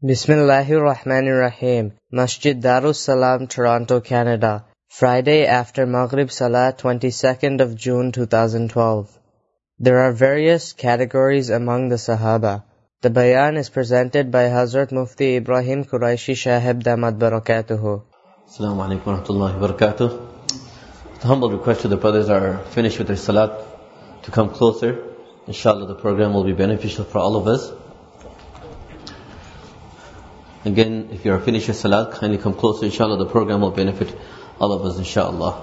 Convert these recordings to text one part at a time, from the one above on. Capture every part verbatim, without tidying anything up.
Bismillahir Rahmanir Rahim. Masjid Darus Salam, Toronto, Canada. Friday after Maghrib Salah, twenty-second of June two thousand twelve. There are various categories among the Sahaba. The bayan is presented by Hazrat Mufti Ibrahim Quraishi Shahib Damad Barakatuhu. Assalamu alaikum wa rahmatullahi wa barakatuh. The humble request to the brothers are finished with their salat to come closer. Inshallah the program will be beneficial for all of us. Again, if you are finished your salat, kindly come closer. Inshallah the program will benefit all of us, inshallah.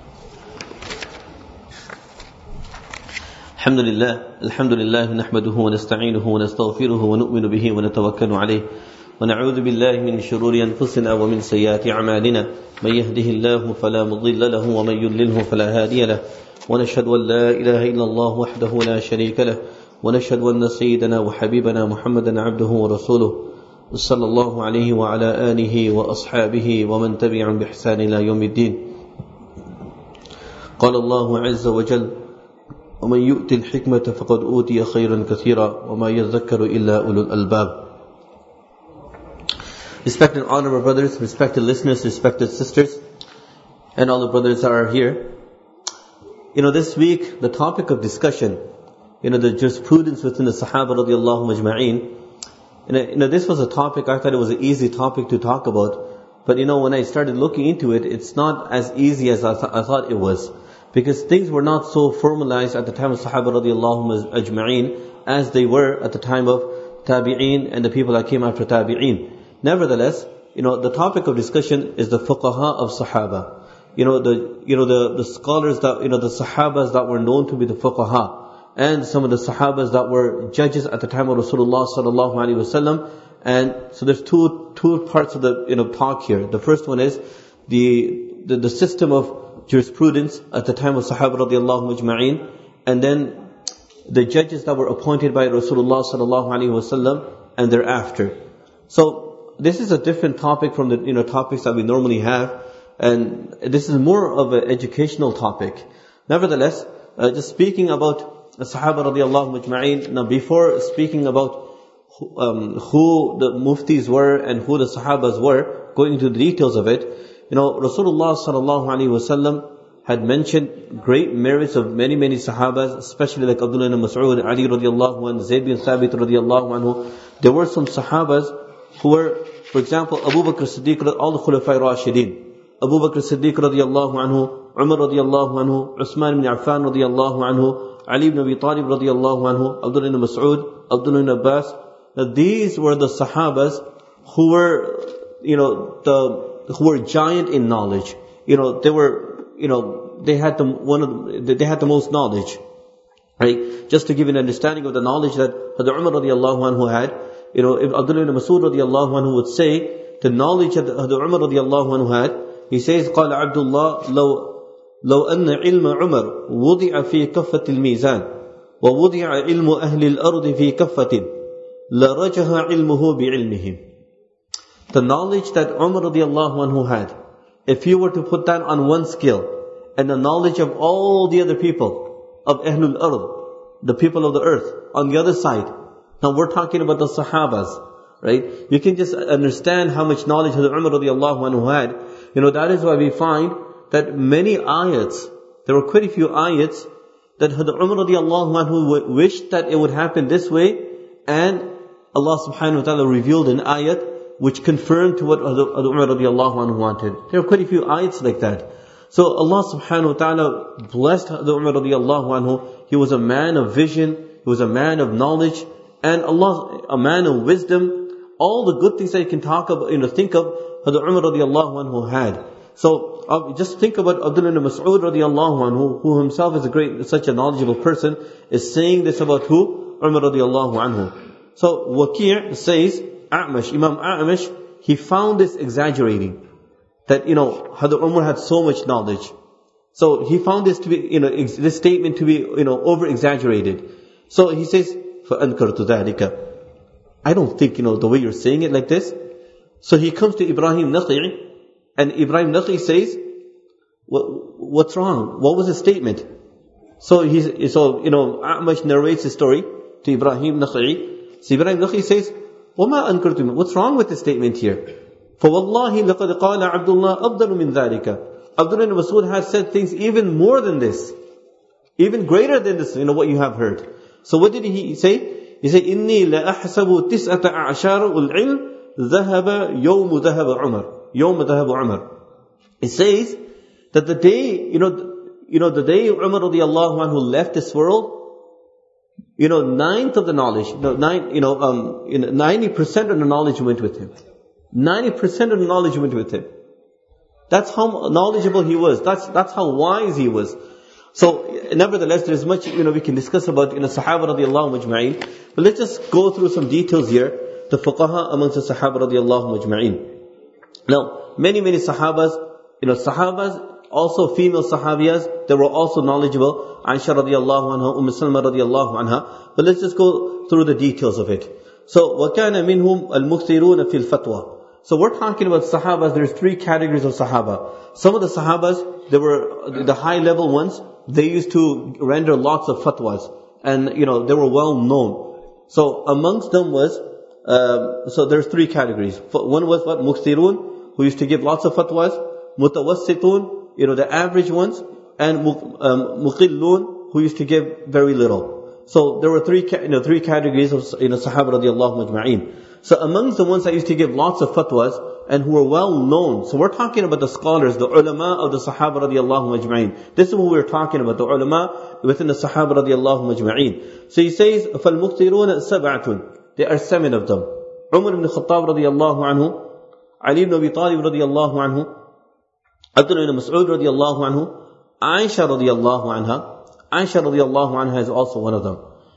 Alhamdulillah, alhamdulillah, nahmaduhu wa nasta'inuhu wa nastaghfiruhu wa nu'minu bihi wa natawakkalu alayhi wa na'udhu billahi min shururi anfusina wa min sayyati a'malina man yahdihillahu fala mudilla lahu wa man yudlilhu fala hadiya lahu wa nashhadu an la ilaha illa Allah wahdahu la sharika lahu wa nashhadu anna sayyidana wa habibana Muhammadan 'abduhu wa rasuluhu صلى الله عليه وعلى آله وأصحابه ومن تبعهم بإحسان إلى يوم الدين. قال الله عز وجل ومن يؤت الحكمة فقد أوتي خيرا كثيرا وما يذكر إلا أولو الألباب. Respected honorable brothers, respected listeners, respected sisters, and all the brothers that are here. You know, this week the topic of discussion, you know, the jurisprudence within the Sahaba radiallahu majma'een. You know, this was a topic, I thought it was an easy topic to talk about. But you know, when I started looking into it, it's not as easy as I, th- I thought it was. Because things were not so formalized at the time of Sahaba radiallahu ajma'een as they were at the time of Tabi'een and the people that came after Tabi'een. Nevertheless, you know, the topic of discussion is the fuqaha of Sahaba. You know, the, you know, the, the scholars that, you know, the Sahabas that were known to be the fuqaha. And some of the Sahabas that were judges at the time of Rasulullah sallallahu alaihi wasallam. And so there's two two parts of the you know talk here. The first one is the the, the system of jurisprudence at the time of Sahaba radiallahu majma'een, and then the judges that were appointed by Rasulullah sallallahu alaihi wasallam and thereafter. So this is a different topic from the you know topics that we normally have, and this is more of an educational topic. Nevertheless, uh, just speaking about the Sahaba radiallahu majma'een. Now, before speaking about who, um, who the muftis were and who the Sahabas were, going into the details of it, you know, Rasulullah sallallahu alaihi wasallam had mentioned great merits of many, many Sahabas, especially like Abdullah ibn Mas'ud, Ali radiallahu anhu, Zayd bin Thabit radiallahu anhu. There were some Sahabas who were, for example, Abu Bakr Siddiq, all the Khulafai Rashidin. Abu Bakr Siddiq radiallahu anhu, Umar radiallahu anhu, Uthman ibn Affan radiallahu anhu, Ali ibn Abi Talib radiallahu anhu, Abdullah ibn Mas'ud, Abdullah ibn Abbas. Now these were the Sahabas who were, you know, the who were giant in knowledge. You know, they were, you know, they had the one of the, they had the most knowledge, right? Just to give you an understanding of the knowledge that Hazrat Umar radiallahu anhu had, you know, if Abdullah ibn Mas'ud radiallahu anhu would say the knowledge that Hazrat Umar radiallahu anhu had, he says, قال عبد الله لو لو أن علم عمر وضع في كفة الميزان ووضع علم أهل الأرض في كفة لرجح علمه بعلمهم. The knowledge that Umar radiallahu anhu had, if you were to put that on one scale, and the knowledge of all the other people of Ahlul Ard, the people of the earth, on the other side. Now we're talking about the Sahabas, right? You can just understand how much knowledge Hazrat Umar radiallahu anhu had. You know, that is why we find that many ayats, there were quite a few ayats that Hazrat Umar radiallahu anhu wished that it would happen this way, and Allah subhanahu wa ta'ala revealed an ayat which confirmed to what Hazrat Umar radiallahu anhu wanted. There were quite a few ayats like that. So Allah subhanahu wa ta'ala blessed Hazrat Umar radiallahu anhu. He was a man of vision, he was a man of knowledge, and Allah, a man of wisdom. All the good things that you can talk about, you know, think of, Hazrat Umar radiallahu anhu had. So uh, just think about Abdullah ibn Mas'ud radiallahu anhu, who himself is a great, such a knowledgeable person, is saying this about who? Umar radiallahu anhu. So Waqi' says, A'mash, Imam A'mash, he found this exaggerating. That, you know, Hazrat Umar had so much knowledge. So he found this to be, you know, ex- this statement to be, you know, over exaggerated. So he says, فَأَنْكَرْتُ ذَلِكَ. I don't think, you know, the way you're saying it like this. So he comes to Ibrahim Nakhi, and Ibrahim Nakhi says, what, what's wrong? What was his statement? So he's, so, you know, A'mash narrates the story to Ibrahim Nakhi. So Ibrahim Nakhi says, وَمَا أَنْكَرْتُمْ. What's wrong with this statement here? فَوَاللَّهِ لَقَدْ قَالَ عَبْدُ اللَّهِ أَفْضَلُ مِنْ ذَلِكَ. Abdullah ibn Mas'ud has said things even more than this. Even greater than this, you know, what you have heard. So what did he say? He said, إِنِّي لَأَحْسَبُ تِسْأَةَ أَعْشَارُ الْعِلْمِ ذَهَبَ يَوْمُ ذَهَبَ عُمَرُ يَوْمُ ذَهَبَ عُمَرُ. It says that the day, you know, you know, the day Umar radiallahu anhu left this world, you know, ninth of the knowledge, you know, nine, you know, um, you know, ninety percent of the knowledge went with him. ninety percent of the knowledge went with him. That's how knowledgeable he was. That's, that's how wise he was. So, nevertheless, there's much, you know, we can discuss about, you know, Sahaba radiallahu majma'in. But let's just go through some details here. The fuqaha amongst the Sahaba radiallahu majma'in. Now, many, many Sahabas, you know, Sahabas, also female Sahabiyas, they were also knowledgeable. Aisha radiallahu anha, Umm Salma radiallahu anha. But let's just go through the details of it. So, وَكَانَ مِنْهُمْ الْمُكْثِرُونَ فِي الْفَتْوَى. So we're talking about Sahabas, there's three categories of Sahaba. Some of the Sahabas, they were the high level ones, they used to render lots of fatwas. And, you know, they were well known. So amongst them was, uh, so there's three categories. One was what? Mukthirun, who used to give lots of fatwas. Mutawassitun, you know, the average ones. And um, Muqillun, who used to give very little. So there were three, you know, three categories of, you know, Sahaba radiallahu majma'in. So amongst the ones that used to give lots of fatwas and who were well known. So we're talking about the scholars, the ulama of the Sahaba radiallahu majma'in. This is what we're talking about, the ulama within the Sahaba radiallahu majma'in. So he says, فَالْمُكْتِرُونَ سَبْعَةٌ. There are seven of them. Umar ibn Khattab radiallahu anhu, Ali ibn Abi Talib radiallahu anhu, Abdullah ibn Mas'ud radiallahu anhu, Aisha radiallahu anha. Aisha radiallahu anha is also one of them.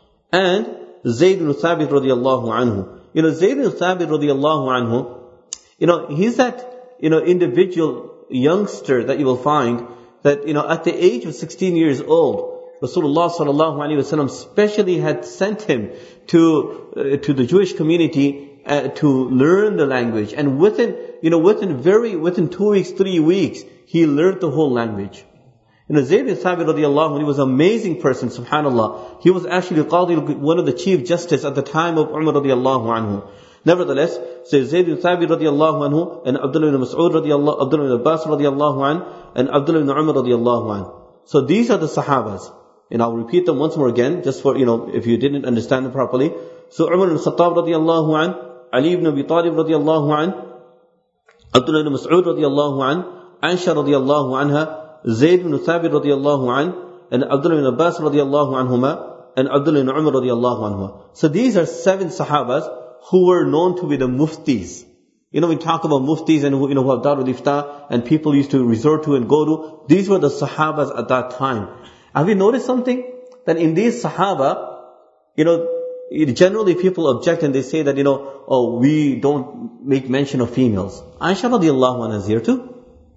And Zayd ibn Thabit radiallahu anhu. You know, Zayd ibn Thabit radiallahu anhu, you know, he's that, you know, individual youngster that you will find that, you know, at the age of sixteen years old, Rasulullah sallallahu alaihi wasallam specially had sent him to, uh, to the Jewish community uh, to learn the language. And within, you know, within very, within two weeks, three weeks, he learned the whole language. You know, Zayd ibn Thabit radiallahu anhu, he was an amazing person, subhanallah. He was actually qadi, one of the chief justice at the time of Umar radiallahu anhu. Nevertheless, so Zayd ibn Thabit radiallahu anhu, and Abdullah ibn Mas'ud radiallahu, Abdullah ibn Abbas radiallahu anhu, and Abdullah ibn Umar radiallahu anhu. So these are the Sahabas. And I'll repeat them once more again, just for, you know, if you didn't understand them properly. So Umar ibn Khattab radiallahu anhu, Ali ibn Abi Talib radiallahu anhu, Abdullah ibn Mas'ud radiallahu anhu, Aisha radiallahu anha, Zayd ibn Thabit radiallahu anhu, and Abdullah ibn Abbas radiallahu anhuma, and Abdullah ibn Umar radiallahu anhuma. So these are seven Sahabas who were known to be the muftis. You know, we talk about muftis and who, you know, who have Darul Ifta and people used to resort to and go to. These were the Sahabas at that time. Have you noticed something? That in these Sahaba, you know, generally people object and they say that, you know, oh, we don't make mention of females. Aisha radiallahu anha is here too.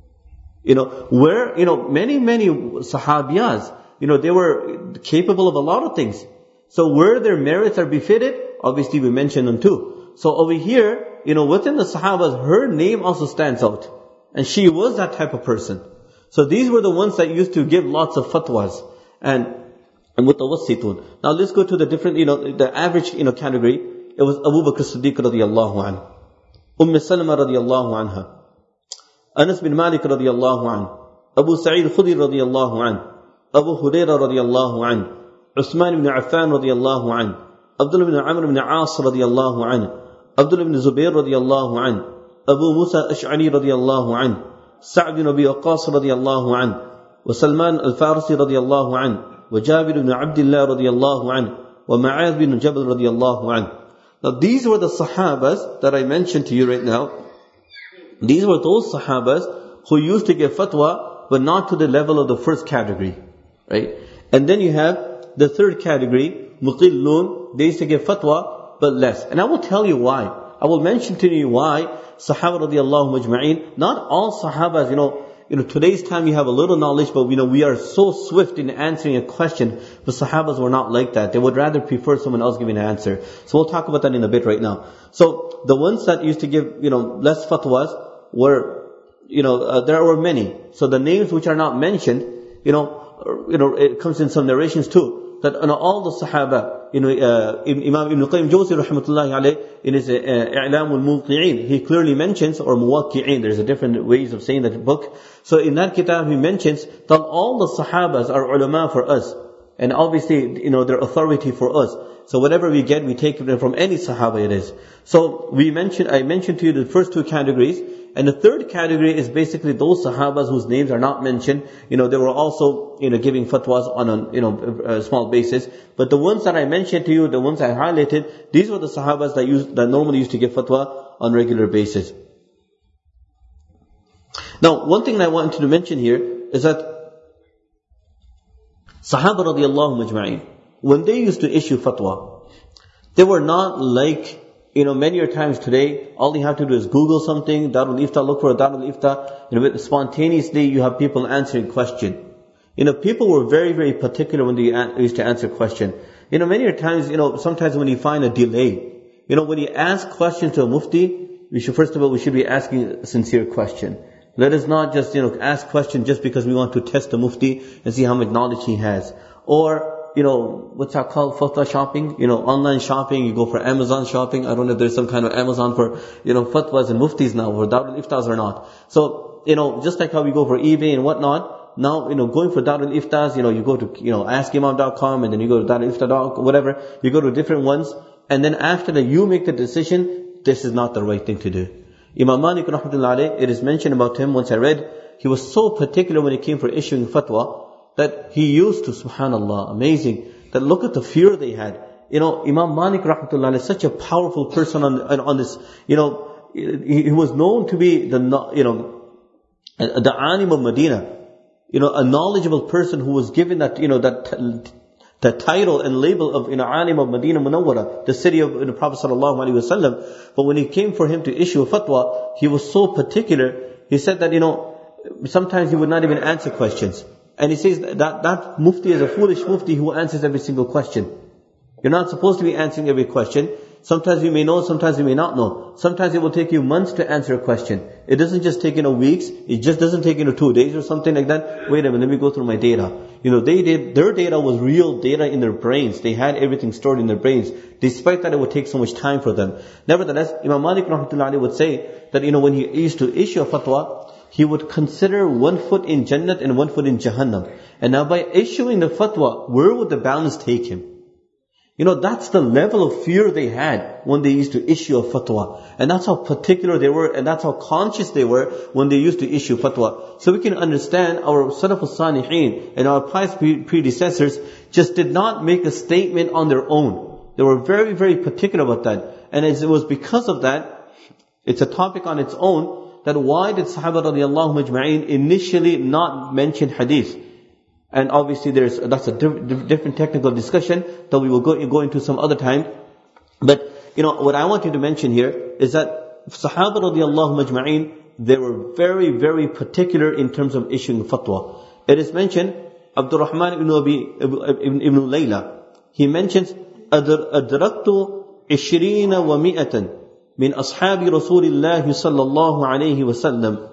You know, where, you know, many, many Sahabiyas, you know, they were capable of a lot of things. So where their merits are befitted, obviously we mention them too. So over here, you know, within the Sahabas, her name also stands out. And she was that type of person. So these were the ones that used to give lots of fatwas. And, and mutawassitun. Now let's go to the different, you know, the average, you know, category. It was Abu Bakr Siddiq radiallahu anhu. Umm Salama radiallahu anha. Anas bin Malik radiallahu anhu, Abu Sa'id Khudri radiallahu anhu, Abu Hurairah radiallahu anhu, Uthman ibn Affan radiallahu anhu, Abdullah ibn Amr ibn As radiallahu anhu, Abdullah ibn Zubair radiallahu anhu, Abu Musa Ash'ari radiallahu anhu, Sa'd bin Abi Waqqas radiallahu anhu, wa Salman al-Farisi radiallahu anhu, wa Jabir ibn Abdullah radiallahu anhu, wa Ma'adh bin Jabal radiallahu anhu. Now these were the Sahabas that I mentioned to you right now. These were those Sahabas who used to give fatwa, but not to the level of the first category, right? And then you have the third category, Muqillun. They used to give fatwa, but less. And I will tell you why. I will mention to you why Sahaba radiallahu majma'in. Not all Sahabas, you know, you know, today's time you have a little knowledge, but you know, we are so swift in answering a question. But Sahabas were not like that. They would rather prefer someone else giving an answer. So we'll talk about that in a bit right now. So the ones that used to give, you know, less fatwas were, you know, uh, there were many. So the names which are not mentioned, you know, or, you know, it comes in some narrations too, that you know, all the Sahaba, you know, uh, Imam Ibn Qayyim Jawzi rahmatullahi alayh, in his uh, I'lam al-Muwaqqi'in, he clearly mentions, or Muwaqqi'in, there's a different ways of saying that book. So in that kitab he mentions that all the Sahabas are ulama for us. And obviously, you know, they're authority for us. So whatever we get, we take it from any Sahaba it is. So we mentioned, I mentioned to you the first two categories. And the third category is basically those Sahabas whose names are not mentioned. You know, they were also, you know, giving fatwas on a, you know, a small basis. But the ones that I mentioned to you, the ones I highlighted, these were the Sahabas that used, that normally used to give fatwa on regular basis. Now, one thing I wanted to mention here is that Sahaba radiallahu majma'in, when they used to issue fatwa, they were not like, you know, many times today, all you have to do is Google something, Darul Ifta, look for a Darul Ifta, you know, spontaneously you have people answering question. You know, people were very, very particular when they used to answer question. You know, many times, you know, sometimes when you find a delay, you know, when you ask questions to a mufti, we should, first of all, we should be asking a sincere question. Let us not just, you know, ask questions just because we want to test the mufti and see how much knowledge he has. Or, you know, what's that called? Fatwa shopping? You know, online shopping, you go for Amazon shopping. I don't know if there's some kind of Amazon for, you know, fatwas and muftis now, or Darul Iftas or not. So, you know, just like how we go for eBay and whatnot, now, you know, going for Darul Iftas, you know, you go to, you know, ask imam dot com and then you go to Darul Ifta dot com, whatever. You go to different ones. And then after that, you make the decision, this is not the right thing to do. Imam Malik rahmatullahi alayh, it is mentioned about him, once I read, he was so particular when it came for issuing fatwa, that he used to, subhanallah, amazing, that look at the fear they had. You know, Imam Malik rahmatullahi alayh is such a powerful person on, on, on this, you know, he, he was known to be the, you know, the alim of Medina, you know, a knowledgeable person who was given that, you know, that, the title and label of, you know, alim of Medina Munawwara, the city of, you know, Prophet sallallahu alaihi wasallam. But when it came for him to issue a fatwa, he was so particular. He said that, you know, sometimes he would not even answer questions. And he says that that mufti is a foolish mufti who answers every single question. You're not supposed to be answering every question. Sometimes you may know, sometimes you may not know. Sometimes it will take you months to answer a question. It doesn't just take, you know, weeks. It just doesn't take, you know, two days or something like that. Wait a minute, let me go through my data. You know, they did, their data was real data in their brains. They had everything stored in their brains, despite that it would take so much time for them. Nevertheless, Imam Malik rahmatullahi alayhi would say that, you know, when he used to issue a fatwa, he would consider one foot in Jannat and one foot in Jahannam. And now by issuing the fatwa, where would the balance take him? You know, that's the level of fear they had when they used to issue a fatwa. And that's how particular they were, and that's how conscious they were when they used to issue fatwa. So we can understand our Salaf al-Salihin and our pious predecessors just did not make a statement on their own. They were very, very particular about that. And as it was because of that, it's a topic on its own, that why did Sahaba radiallahu majma'in initially not mention hadith? And obviously there's, that's a diff, different technical discussion that we will go, go into some other time. But, you know, what I want you to mention here is that Sahaba radiallahu majma'in, they were very, very particular in terms of issuing fatwa. It is mentioned, Abdul Rahman ibn Abi, ibn, ibn Layla, he mentions, أدركت عشرين ومئة من أصحاب رسول الله صلى الله عليه وسلم.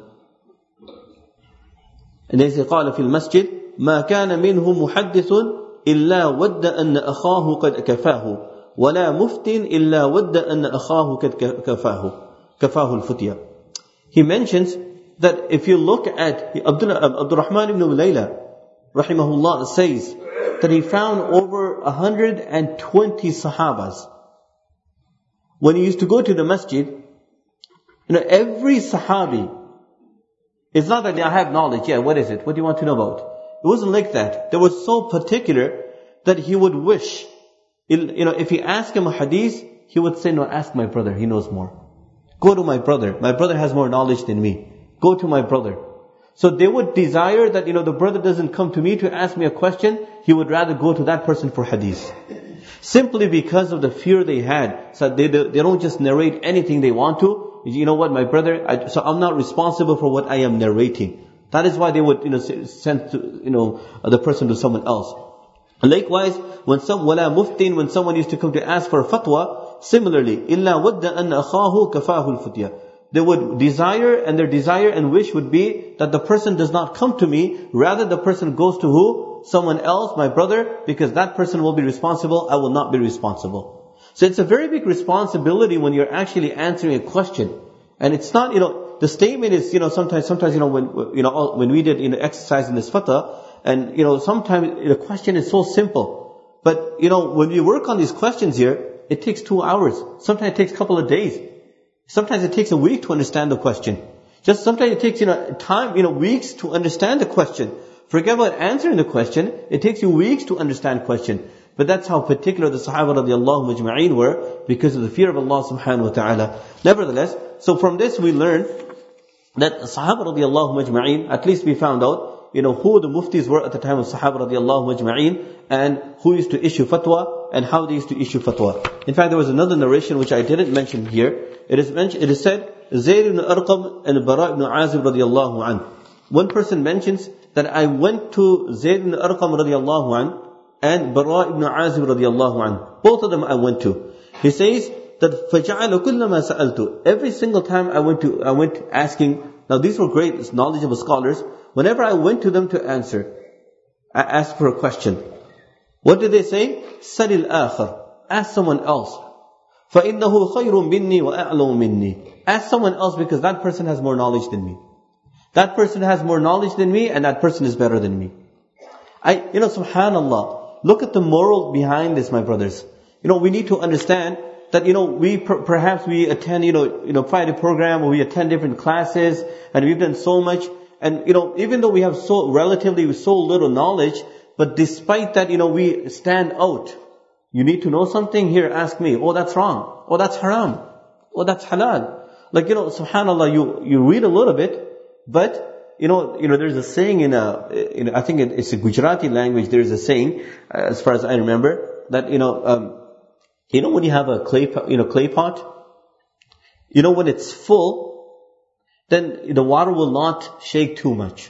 And then he قال في المسجد, ما كان منهم محدث إلا ود أن أخاه قد كفاه ولا مفت إلا ود أن أخاه قد كفاه كفاه الفتية. He mentions that if you look at Abdul, Abdul Rahman ibn Layla rahimahullah says that he found over one hundred twenty sahabas. When he used to go to the masjid, you know, every sahabi, it's not that I have knowledge, yeah, what is it? What do you want to know about? It wasn't like that. They were so particular that he would wish, you know, if he asked him a hadith, he would say, no, ask my brother, he knows more. Go to my brother. My brother has more knowledge than me. Go to my brother. So they would desire that, you know, the brother doesn't come to me to ask me a question. He would rather go to that person for hadith. Simply because of the fear they had. So they, they don't just narrate anything they want to. You know what, my brother, I, so I'm not responsible for what I am narrating. That is why they would, you know, send to, you know, the person to someone else. Likewise, when some, wala muftin, when someone used to come to ask for a fatwa, similarly, illa wadda an akhahu kafahu al-futya. They would desire, and their desire and wish would be that the person does not come to me, rather the person goes to who? someone else, my brother, because that person will be responsible, I will not be responsible. So it's a very big responsibility when you're actually answering a question. And it's not, you know, the statement is, you know, sometimes, sometimes, you know, when, you know, when we did, you know, exercise in this fatwa, and, you know, sometimes the question is so simple. But, you know, when we work on these questions here, it takes two hours. Sometimes it takes a couple of days. Sometimes it takes a week to understand the question. Just sometimes it takes, you know, time, you know, weeks to understand the question. Forget about answering the question. It takes you weeks to understand question. But that's how particular the Sahaba radiallahu majma'een were, because of the fear of Allah subhanahu wa ta'ala. Nevertheless, so from this we learn that the Sahaba radiallahu majma'een, at least we found out, you know, who the muftis were at the time of Sahaba radiallahu majma'een, and who used to issue fatwa, and how they used to issue fatwa. In fact, there was another narration which I didn't mention here. It is mentioned, it is said, Zayd ibn Arqam and Bara ibn Azib radiallahu an. One person mentions that I went to Zayd ibn Arqam radiallahu an and Bara ibn Azib radiallahu an. Both of them I went to. He says that فَجَعَلَ كُلَّ مَا سَأَلْتُ. Every single time I went to, I went asking, now these were great, knowledgeable scholars. Whenever I went to them to answer, I asked for a question. What did they say? سَلِ الْآخَرِ. Ask someone else. فَإِنَّهُ خَيْرٌ مِنِّي وَأَعْلَمُ مِنِّي. Ask someone else because that person has more knowledge than me. That person has more knowledge than me, and that person is better than me. I, you know, subhanallah, look at the moral behind this, my brothers. You know, we need to understand that, you know, we per- perhaps we attend, you know, you know, Friday program, or we attend different classes, and we've done so much. And, you know, even though we have so relatively so little knowledge, but despite that, you know, we stand out. You need to know something? Here, ask me. Oh, that's wrong. Oh, that's haram. Oh, that's halal. Like, you know, subhanallah, you, you read a little bit, but, you know, you know, there's a saying in a, in a I think it's a Gujarati language, there's a saying, uh, as far as I remember, that, you know, um, you know when you have a clay, you know, clay pot, you know, when it's full, then the water will not shake too much.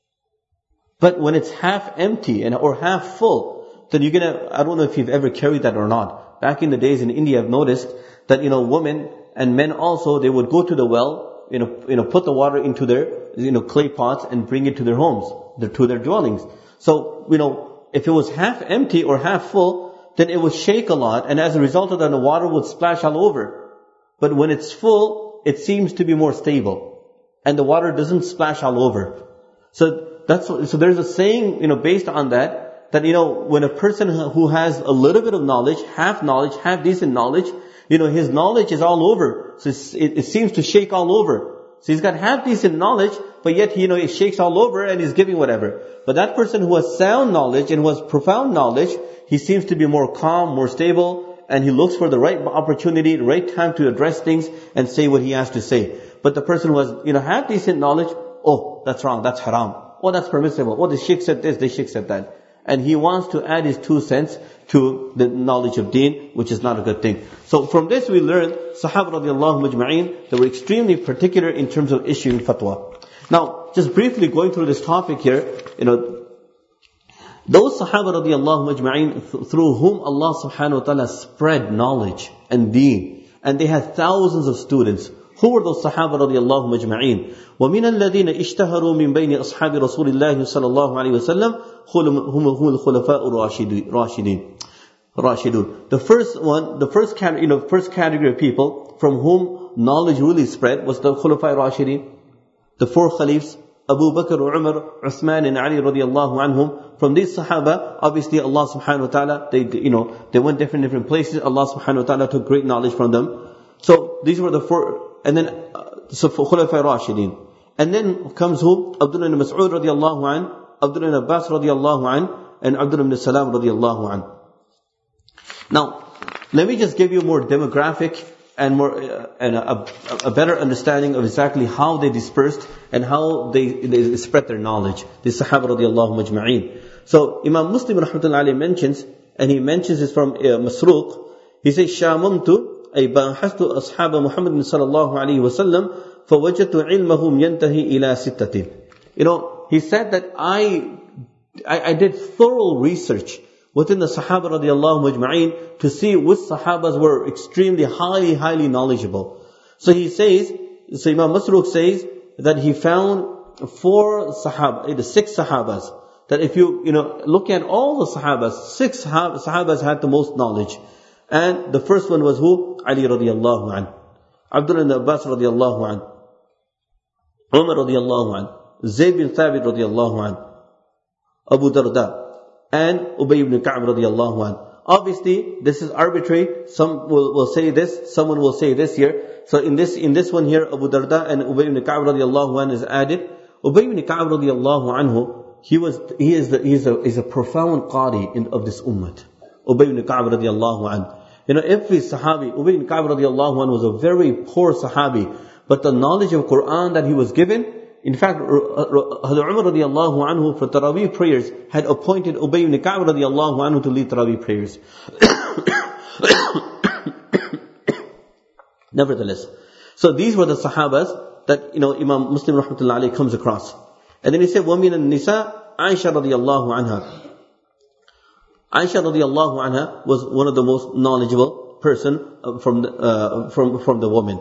But when it's half empty and or half full, then you're gonna, I don't know if you've ever carried that or not. Back in the days in India, I've noticed that, you know, women and men also, they would go to the well, you know, you know, put the water into their, you know, clay pots and bring it to their homes, their, to their dwellings. So, you know, if it was half empty or half full, then it would shake a lot, and as a result of that, the water would splash all over. But when it's full, it seems to be more stable, and the water doesn't splash all over. So that's, so there's a saying, you know, based on that, that, you know, when a person who has a little bit of knowledge, half knowledge, half decent knowledge, you know, his knowledge is all over. So it, it seems to shake all over. So he's got half decent knowledge, but yet, you know, it shakes all over and he's giving whatever. But that person who has sound knowledge and who has profound knowledge, he seems to be more calm, more stable, and he looks for the right opportunity, the right time to address things and say what he has to say. But the person who has, you know, half decent knowledge, oh, that's wrong, that's haram. Oh, that's permissible. Oh, the sheikh said this, the sheikh said that. And he wants to add his two cents to the knowledge of deen, which is not a good thing. So from this we learn, Sahaba radiallahu majma'een, they were extremely particular in terms of issuing fatwa. Now, just briefly going through this topic here, you know, those Sahaba radiallahu majma'een th- through whom Allah subhanahu wa ta'ala spread knowledge and deen, and they had thousands of students. Who were those Sahaba radiallahu majma'een? وَمِنَ الَّذِينَ اشْتَهَرُوا مِنْ بَيْنِ أَصْحَابِ رَسُولِ اللَّهِ صَلَى اللَّهُ عَلَيْهِ وَسَلَّمْ هُمُ الْخُلَفَاءُ الرَّاشِدِينَ. Rashidun. The first one, the first category, you know, first category of people from whom knowledge really spread was the Khulafai Rashidin, the four Khalifs, Abu Bakr, Umar, Uthman, and Ali radiallahu anhum. From these Sahaba, obviously Allah subhanahu wa ta'ala, they, you know, they went different different places. Allah subhanahu wa ta'ala took great knowledge from them. So these were the four, and then uh, so for Khulafai Rashidin. And then comes who? Abdullah ibn Mas'ud radiallahu an, Abdullah ibn Abbas radiallahu an, and Abdullah ibn Salam radiallahu an. Now, let me just give you a more demographic and more uh, and a, a better understanding of exactly how they dispersed and how they, they spread their knowledge. The Sahaba radiallahu majma'een. So Imam Muslim rahmatullahi alayhi mentions, and he mentions this from uh, Masruq. He says, "Shamantu ay bahastu ashab Muhammad sallallahu alayhi wa sallam, fawajadtu ilmahum yantahi ila sittatin." You know, he said that I, I, I did thorough research within the Sahaba radiallahu majma'een to see which Sahabas were extremely highly, highly knowledgeable. So he says, so Imam Masruq says that he found four Sahaba, the six Sahabas. that if you, you know, look at all the Sahabas, six Sahabas had the most knowledge. And the first one was who? Ali radiallahu anh, Abdullah ibn Abbas radiallahu anh, Umar radiallahu anh, Zayd bin Thabit radiallahu anh, Abu Darda, and Ubay ibn Ka'b radiallahu anh. Obviously, this is arbitrary. Some will, will say this, someone will say this here. So in this in this one here, Abu Darda and Ubay ibn Ka'b radiallahu anh is added. Ubay ibn Ka'b radiallahu anhu, he was he is the, he is a is a profound qari in, of this ummah. Ubay ibn Ka'b radiallahu anh. You know, every Sahabi, Ubay ibn Ka'b radiallahu anh was a very poor Sahabi, but the knowledge of Quran that he was given, in fact, Hazrat Umar radiallahu anhu for Taraweeh prayers had appointed Ubay ibn Ka'b radiallahu anhu to lead Taraweeh prayers. Nevertheless, so these were the Sahabas that, you know, Imam Muslim rahmatullah alayhi comes across. And then he said, وَمِنَ النِّسَاء Aisha radiallahu anha. Aisha radiallahu anha was one of the most knowledgeable person from the, uh, from, from the women.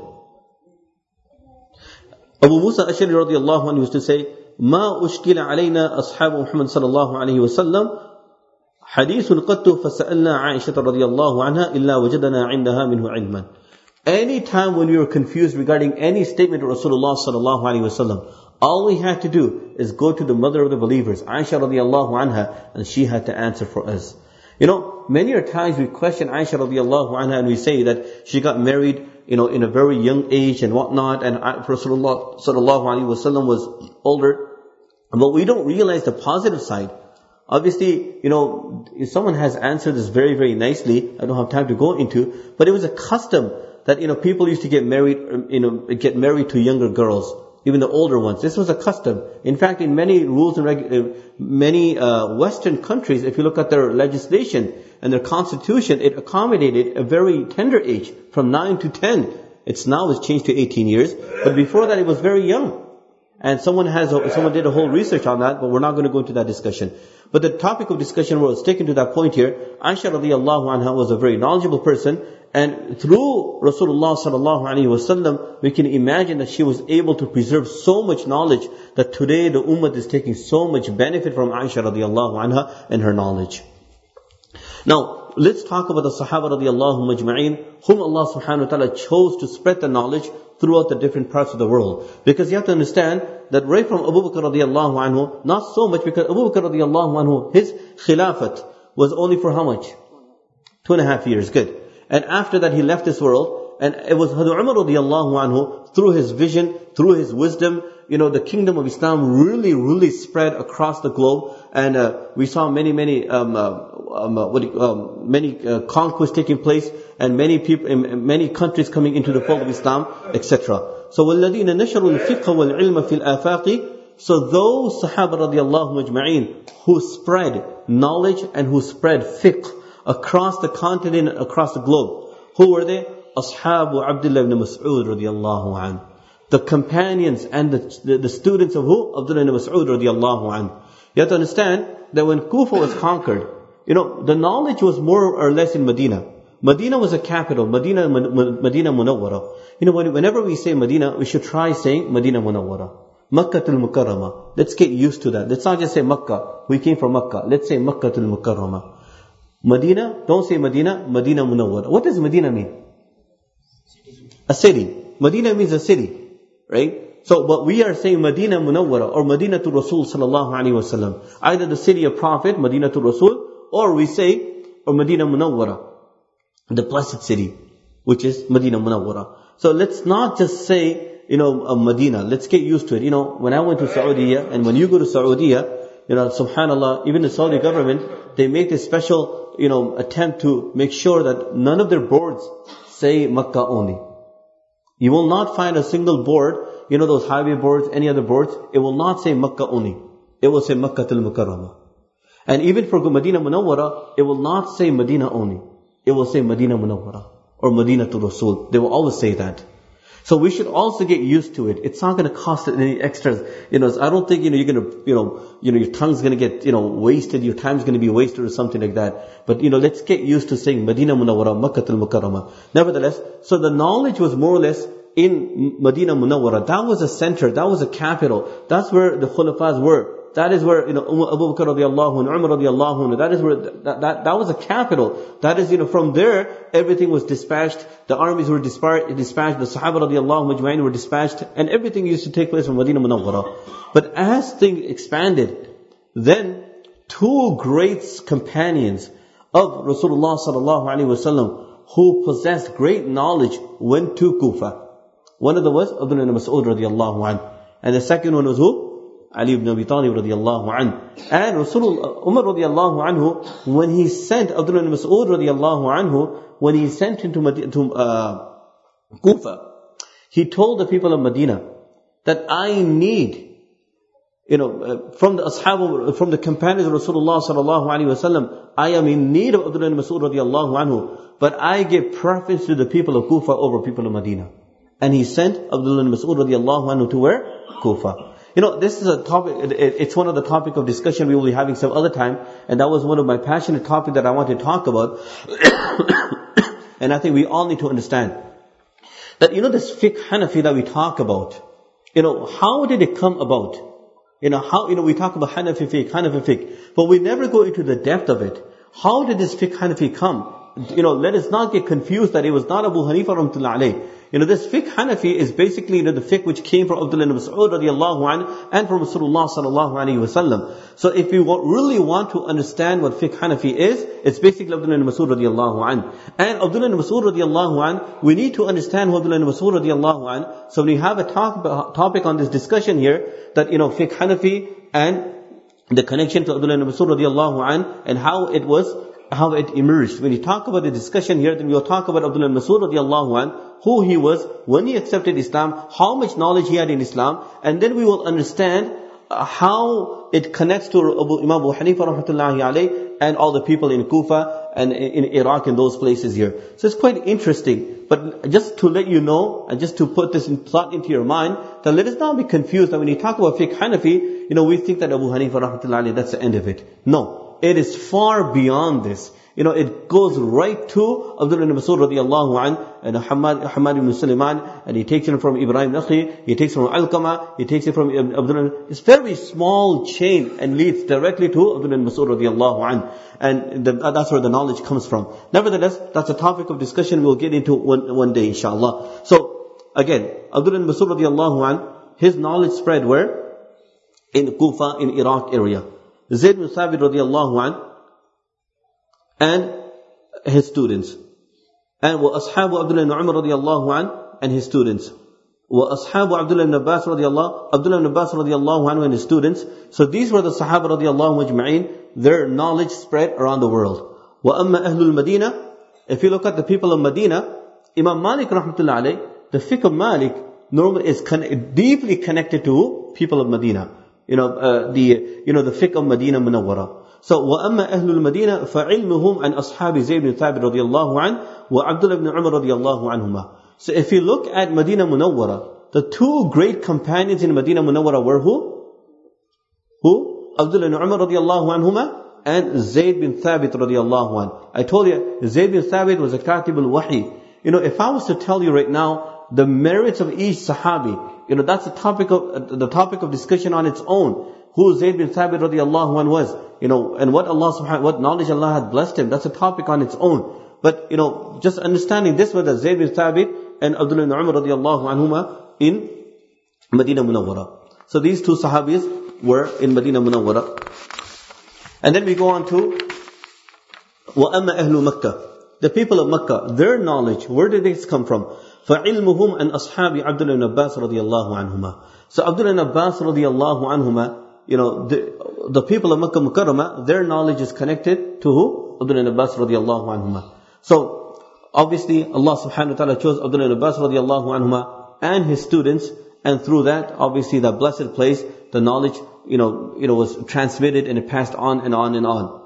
Abu Musa Ash'ari radiallahu anhu used to say, ما أشكل علينا أصحاب محمد صلى الله عليه وسلم حديث قط فسألنا عائشة رضي الله عنها إلا وجدنا عندها منه علما. Any time when we were confused regarding any statement of Rasulullah sallallahu alaihi wasallam, all we had to do is go to the mother of the believers, Aisha radiallahu anha, and she had to answer for us. You know, many a times we question Aisha radiallahu anha and we say that she got married, you know, in a very young age and whatnot, and Rasulullah sallallahu alaihi wasallam was older. But we don't realize the positive side. Obviously, you know, if someone has answered this very, very nicely, I don't have time to go into, but it was a custom that, you know, people used to get married, you know, get married to younger girls, even the older ones. This was a custom. In fact, in many rules and regu- many uh, Western countries, if you look at their legislation and their constitution, it accommodated a very tender age, from nine to ten. It's now it's changed to eighteen years, but before that it was very young. And someone has, a, someone did a whole research on that, but we're not going to go into that discussion. But the topic of discussion was taken to that point here. Aisha radiallahu anha was a very knowledgeable person, and through Rasulullah sallallahu alaihi wasallam, we can imagine that she was able to preserve so much knowledge that today the ummah is taking so much benefit from Aisha radiallahu anha and her knowledge. Now, let's talk about the Sahaba radiallahu majma'in, whom Allah subhanahu wa ta'ala chose to spread the knowledge throughout the different parts of the world. Because you have to understand that right from Abu Bakr radiallahu anhu, not so much, because Abu Bakr radiallahu anhu, his khilafat was only for how much? Two and a half years, good. And after that he left this world, and it was Hazrat Umar radiallahu anhu, through his vision, through his wisdom, you know, the kingdom of Islam really, really spread across the globe, and uh, we saw many, many, um, uh, um, uh, what do you, um, many uh, conquests taking place, and many people, in many countries coming into the fold of Islam, et cetera. So, وَالَّذِينَ نَشَرُوا الْفِقْهَ وَالْعِلْمَ فِي الْآفَاقِ. So those Sahaba radiallahu majma'in who spread knowledge and who spread fiqh across the continent, across the globe, who were they? Ashabu Abdullah ibn Mas'ud radiallahu anhu. The companions and the, the, the students of who? Abdullah ibn Mas'ud radiallahu anhu. You have to understand that when Kufa was conquered, you know, the knowledge was more or less in Medina. Medina was a capital, Medina, Medina Munawwara. You know, whenever we say Medina, we should try saying Medina Munawwara. Makkatul Mukarramah. Let's get used to that. Let's not just say Makkah. We came from Makkah. Let's say Makkatul Mukarramah. Medina, don't say Medina, Medina Munawwara. What does Medina mean? A city. Medina means a city. Right? So, but we are saying Medina Munawwara or Medina to Rasul sallallahu alaihi wasallam. Either the city of Prophet, Medina to Rasul, or we say, or Medina Munawwara, the blessed city, which is Medina Munawwara. So let's not just say, you know, uh, Medina. Let's get used to it. You know, when I went to Saudi, and when you go to Saudi, you know, subhanAllah, even the Saudi government, they make a special, you know, attempt to make sure that none of their boards say Makkah only. You will not find a single board, you know those highway boards, any other boards, it will not say Makkah only. It will say Makkatul Mukarramah. And even for Medina Munawwara, it will not say Medina only. It will say Medina Munawwara or Medina to Rasul. They will always say that. So we should also get used to it. It's not going to cost any extras. You know, I don't think, you know, you're going to, you know, you know, your tongue's going to get, you know, wasted, your time's going to be wasted or something like that. But, you know, let's get used to saying Medina Munawwara, Makkatul Mukarramah. Nevertheless, so the knowledge was more or less in Medina Munawwara. That was a center, that was a capital. That's where the Khulafas were. that is where, you know, Abu Bakr radiallahu anhu, Umar radiallahu anhu, that is where, that, that, that was a capital. That is, you know, from there, everything was dispatched, the armies were dispatched, dispatched the Sahaba radiallahu majma'in were dispatched, and everything used to take place from Medina Munawwara. But as things expanded, then two great companions of Rasulullah sallallahu alaihi wasallam who possessed great knowledge went to Kufa. One of them was Abdullah ibn Mas'ud radiallahu anhu. And the second one was who? Ali ibn Abi Talib radiallahu anhu. And Rasulullah, Umar radiallahu anhu, when he sent Abdullah ibn Mas'ud radiallahu anhu, when he sent him to, to uh, Kufa, he told the people of Medina that I need, you know, uh, from the ashab, from the companions of Rasulullah sallallahu alaihi wasallam, I am in need of Abdullah ibn Mas'ud radiallahu anhu, but I give preference to the people of Kufa over people of Medina. And he sent Abdullah ibn Mas'ud radiallahu anhu to where? Kufa. You know, this is a topic, it's one of the topic of discussion we will be having some other time, and that was one of my passionate topics that I want to talk about. And I think we all need to understand that, you know, this fiqh Hanafi that we talk about, you know, how did it come about? You know, how, you know, we talk about Hanafi fiqh, Hanafi fiqh, but we never go into the depth of it. How did this fiqh Hanafi come? You know, let us not get confused that it was not Abu Hanifa rahmatullah alayh. You know, this fiqh Hanafi is basically, you know, the fiqh which came from Abdullah ibn Mas'ud radiallahu anhu and from Rasulullah sallallahu alayhi wa sallam. So if we really want to understand what fiqh Hanafi is, it's basically Abdullah ibn Mas'ud radiallahu anhu. And Abdullah ibn Mas'ud radiallahu anhu, we need to understand who Abdullah ibn Mas'ud radiallahu anhu. So when we have a talk, topic on this discussion here, that, you know, fiqh Hanafi and the connection to Abdullah ibn Mas'ud radiallahu anhu and how it was, how it emerged. When you talk about the discussion here, then we'll talk about Abdullah ibn Mas'ud radiallahu anhu, who he was, when he accepted Islam, how much knowledge he had in Islam, and then we will understand uh, how it connects to Abu, Imam Abu Hanifa rahmatullahi alayh and all the people in Kufa and in, in Iraq and those places here. So it's quite interesting. But just to let you know, and just to put this in thought into your mind, that let us not be confused that when you talk about fiqh Hanafi, you know, we think that Abu Hanifa rahmatullahi alayh, that's the end of it. No, it is far beyond this. You know, it goes right to Abdullah ibn Mas'ud radiallahu anhu and Hamad, Hamad ibn Sulaiman, and he takes it from Ibrahim Nakhi, he takes it from Alqama, he takes it from Abdullah. It's a very small chain and leads directly to Abdullah ibn Mas'ud radiallahu anhu. And the, that's where the knowledge comes from. Nevertheless, that's a topic of discussion we'll get into one, one day, inshallah. So, again, Abdullah ibn Mas'ud radiallahu anhu, his knowledge spread where? In Kufa, in Iraq area. Zayd bin Thabit radiallahu anhu, and his students. And wa ashabu Abdullah ibn Umar radiallahu anhu and his students. Wa ashabu Abdullah ibn Abbas radiallahu, Abdullah ibn Abbas radiallahu anhu and his students. So these were the Sahaba radiallahu majma'in. Their knowledge spread around the world. Wa amma ahlul Madina. If you look at the people of Medina, Imam Malik rahmatullah alayh, the fiqh of Malik normally is con- deeply connected to people of Medina. You know, uh, the, you know, the fiqh of Medina Munawwara. So, وَأَمَّا أَهْلُ الْمَدِينَةِ فَعِلْمُهُمْ عَنْ أَصْحَابِ زَيْدٍ بن ثابت رضي الله عنه وعبد الله بن عمر رضي الله عنهما. So if you look at Medina Munawwara, the two great companions in Medina Munawwara were who? Who? Abdullah ibn Umar رضي الله عنهما and Zayd bin Thabit رضي الله عنه. I told you, Zayd bin Thabit was a Katib al-Wahi. You know, if I was to tell you right now the merits of each Sahabi, you know, that's the topic of, the topic of discussion on its own. Who Zayd bin Thabit radiallahu anhu was, you know, and what Allah subhanahu, what knowledge Allah had blessed him. That's a topic on its own. But, you know, just understanding this was that Zayd bin Thabit and Abdullah ibn Umar radiallahu anhuma in Medina Munawwara. So these two Sahabis were in Medina Munawwara. And then we go on to وَأَمَّا أَهْلُ مَكَّةِ. The people of Makkah, their knowledge, where did this come from? فَعِلْمُهُمْ أَنْ أَصْحَابِ عَبْدُ اللَّهِ ibn Abbas radiallahu anhuma. So Abdullah ibn Abbas radiallahu anhuma, you know, the, the people of Makkah Mukarramah, their knowledge is connected to who? Abdullah ibn Abbas radiallahu anhuma. So, obviously, Allah subhanahu wa ta'ala chose Abdullah ibn Abbas radiallahu anhuma and his students, and through that, obviously, that blessed place, the knowledge, you know, you know, was transmitted and it passed on and on and on.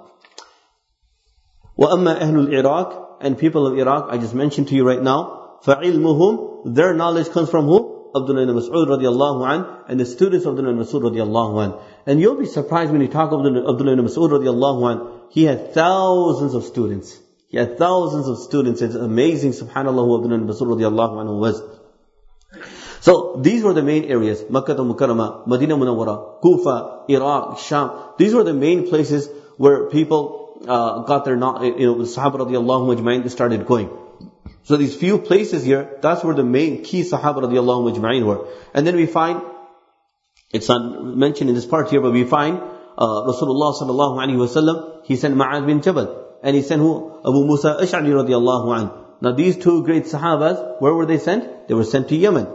وَأَمَّا أَهْلُ الْعِرَاقِ. And people of Iraq, I just mentioned to you right now, فَعِلْمُهُمْ. Their knowledge comes from who? Abdullah ibn Mas'ud radiallahu anhu and the students of Abdullah ibn Mas'ud radiallahu anhu. And you'll be surprised when you talk of Abdullah ibn Mas'ud radiallahu anhu. He had thousands of students. He had thousands of students. It's amazing, subhanAllah, who Abdullah ibn Mas'ud radiallahu anhu was. So these were the main areas: Makkah al-Mukarramah, Madinah Munawwara, Kufa, Iraq, Sham. These were the main places where people uh, got their, you know, the Sahaba radiallahu ajma'in started going. So these few places here, that's where the main key Sahaba radiallahu ajma'in were. And then we find, it's not mentioned in this part here, but we find uh, Rasulullah sallallahu alaihi wasallam, he sent Ma'ad bin Jabal, and he sent who? Abu Musa Ash'ari radiallahu anhu. Now these two great Sahabas, where were they sent? They were sent to Yemen.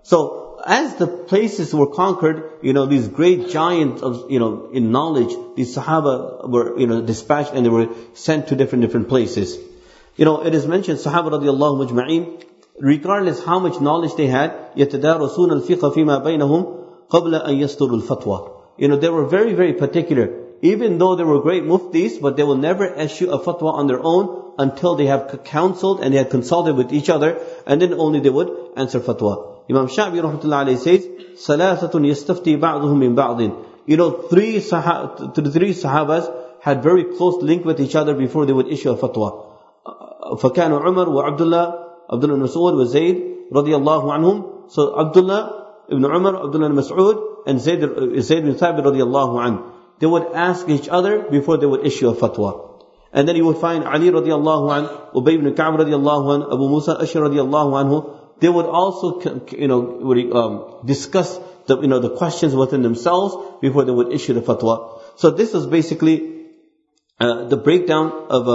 So as the places were conquered, you know, these great giants of, you know, in knowledge, these Sahaba were, you know, dispatched and they were sent to different, different places. You know, it is mentioned, Sahaba radiallahu majma'in, regardless how much knowledge they had, يَتَدَارَسُونَ الْفِقَ فِيمَا بَيْنَهُمْ قَبْلَ أَن يَسْتُرُوا الْفَتْوَى. You know, they were very, very particular. Even though they were great muftis, but they will never issue a fatwa on their own until they have counseled and they have consulted with each other, and then only they would answer fatwa. Imam Sha'bi rahmatullahi alayhi says, ثَلَاثَةٌ يَسْتَفْتِي بَعْضُهُم مِّن بَعْضٍ. You know, three sahab, the three sahabas had very close link with each other before they would issue a fatwa. فَكَانُ عُمَرُ وَعَبْدُاللَّهِ, Abdullah ibn Mas'ud wa Zayd radiyallahu anhum. So Abdullah ibn Umar, Abdullah ibn Mas'ud, and Zayd, Zayd ibn Thabit radiyallahu anhu, they would ask each other before they would issue a fatwa. And then you would find Ali radiallahu anhu, Ubay ibn Ka'b radiallahu anhu, Abu Musa Ash'ari radiallahu anhu. They would also, you know, would, um, discuss the, you know, the questions within themselves before they would issue the fatwa. So this is basically uh, the breakdown of,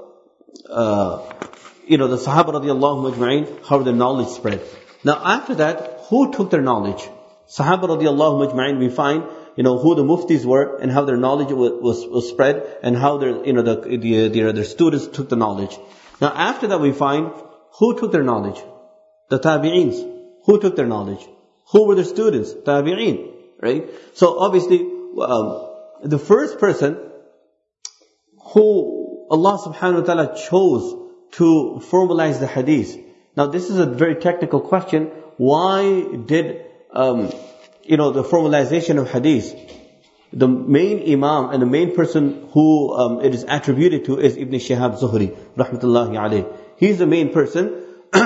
uh, uh, you know, the Sahaba radiallahu majma'in, how their knowledge spread. Now after that, who took their knowledge? Sahaba radiallahu majma'in, we find, you know, who the muftis were and how their knowledge was, was, was spread, and how their, you know, the, the, their, their students took the knowledge. Now after that we find, who took their knowledge? The tabi'eens. Who took their knowledge? Who were their students? Tabi'een. Right? So obviously, um, the first person who Allah subhanahu wa ta'ala chose to formalize the hadith. Now this is a very technical question. Why did, um, you know, the formalization of hadith? The main imam and the main person who um, it is attributed to is Ibn Shihab Zuhri, rahmatullahi alayh. He's the main person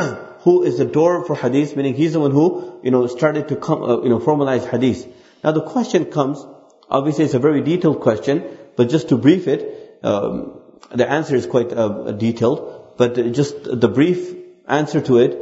who is the door for hadith, meaning he's the one who, you know, started to come, uh, you know, formalize hadith. Now the question comes, obviously it's a very detailed question, but just to brief it, um, the answer is quite uh, detailed, but just the brief answer to it,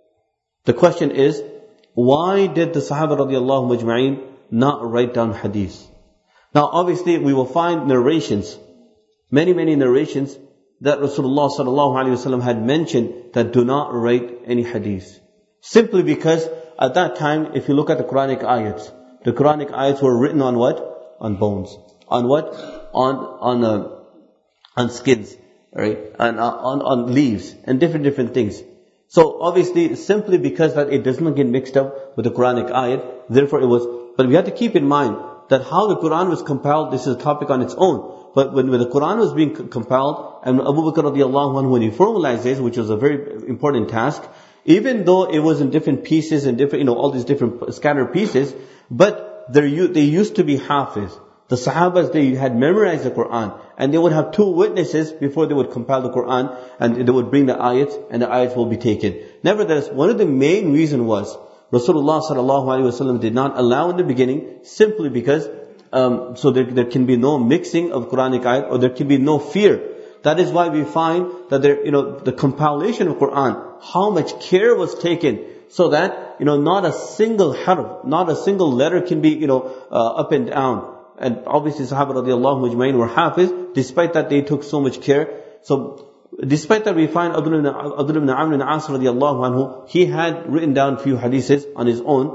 the question is, why did the Sahaba radiallahu majma'in not write down hadith? Now obviously we will find narrations, many, many narrations, that Rasulullah sallallahu alaihi wasallam had mentioned that do not write any hadith. Simply because at that time, if you look at the Quranic ayats, the Quranic ayats were written on what? On bones. On what? On on uh, on skins, right? And uh, on on leaves and different different things. So obviously, simply because that it does not get mixed up with the Quranic ayat, therefore it was. But we have to keep in mind that how the Quran was compiled. This is a topic on its own. But when, when the Quran was being compiled, and Abu Bakr radiallahu anhu, when he formalized this, which was a very important task, even though it was in different pieces and different, you know, all these different scattered pieces, but there, they used to be hafiz. The Sahabas, they had memorized the Quran, and they would have two witnesses before they would compile the Quran, and they would bring the ayats, and the ayats will be taken. Nevertheless, one of the main reasons was, Rasulullah sallallahu alaihi wasallam did not allow in the beginning, simply because Um, so there, there can be no mixing of Quranic ayat, or there can be no fear. That is why we find that there, you know, the compilation of Quran, how much care was taken, so that, you know, not a single harf, not a single letter can be, you know, uh, up and down. And obviously Sahaba radiallahu ajma'in were hafiz, despite that they took so much care. So, despite that we find Abdullah ibn, Abdullah ibn Amr ibn As radiallahu anhu, he had written down few hadiths on his own.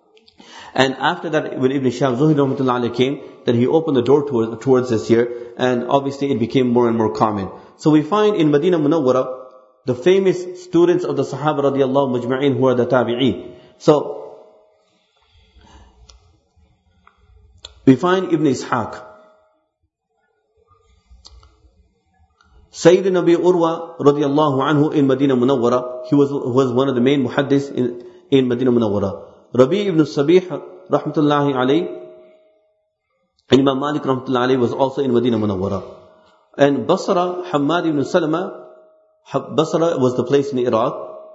And after that, when Ibn Shihab Zuhri came, then he opened the door towards, towards this year, and obviously it became more and more common. So we find in Madinah Munawwara, the famous students of the Sahaba radiallahu majma'in, who are the tabi'een. So, we find Ibn Ishaq. Sayyidina Abi Urwa radiallahu anhu in Madinah Munawwara, he was, was one of the main muhaddis in, in Madinah Munawwara. Rabi ibn Sabih rahmatullahi alayhi and Imam Malik rahmatullahi alayhi was also in Madinah Munawwara. And Basra, Hammad ibn Salama, Basra was the place in Iraq,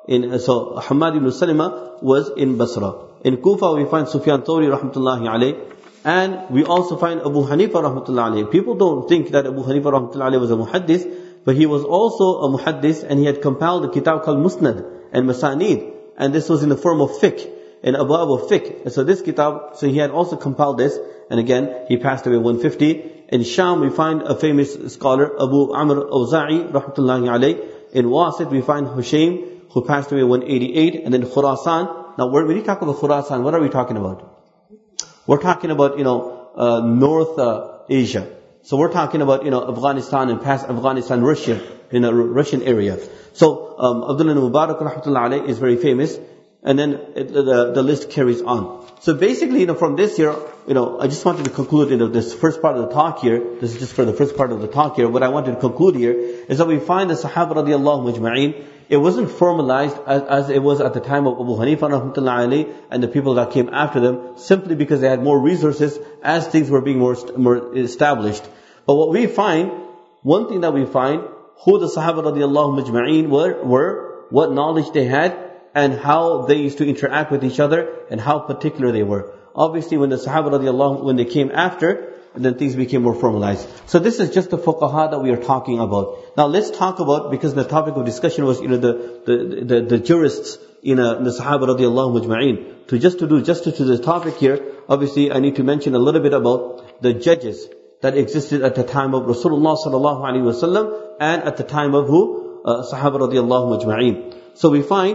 in, so Hamad ibn Salima was in Basra. In Kufa we find Sufyan Thawri rahmatullahi alayh. And we also find Abu Hanifa rahmatullahi alayh. People don't think that Abu Hanifa rahmatullahi alayh was a muhaddith, but he was also a muhaddith, and he had compiled a kitab called Musnad and Masanid. And this was in the form of fiqh, in abwab of fiqh. And so this kitab, so he had also compiled this. And again, he passed away one fifty. In Sham we find a famous scholar, Abu Amr Awza'i rahmatullahi alayh. In Wasit we find Hushaym, who passed away one eighty-eight. And then Khurasan. Now when we talk about Khurasan, what are we talking about? We're talking about, you know, uh, North uh, Asia. So we're talking about, you know, Afghanistan and past Afghanistan, Russia, in a Russian area. So um, Abdullah ibn Mubarak rahmatullahi alayh is very famous. And then it, the, the list carries on. So basically, you know, from this here, you know, I just wanted to conclude, you know, this first part of the talk here. This is just for the first part of the talk here. What I wanted to conclude here is that we find the Sahaba radiallahu majma'een, it wasn't formalized as, as it was at the time of Abu Hanifa rahmatullahi alayhi and the people that came after them, simply because they had more resources as things were being more, more established. But what we find, one thing that we find, who the Sahaba radiallahu majma'een were, were, what knowledge they had, and how they used to interact with each other, and how particular they were. Obviously, when the Sahaba radiallahu, when they came after, then things became more formalized. So this is just the fuqaha that we are talking about. Now let's talk about, because the topic of discussion was, you know, the the the, the jurists in, a, in the Sahaba radiallahu majma'een. To just to do justice to the topic here, obviously I need to mention a little bit about the judges that existed at the time of Rasulullah sallallahu alaihi wasallam and at the time of who? Uh, Sahaba radiallahu majma'een. So we find